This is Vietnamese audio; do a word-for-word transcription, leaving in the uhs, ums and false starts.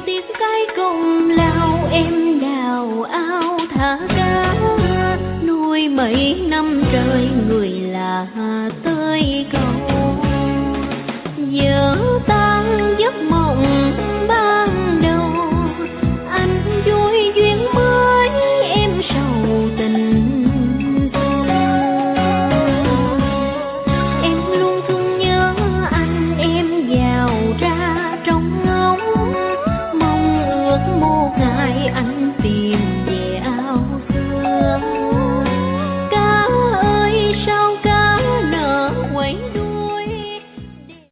tiếng cái công lao, em đào ao thả cá nuôi mấy năm trời người là tơi cá.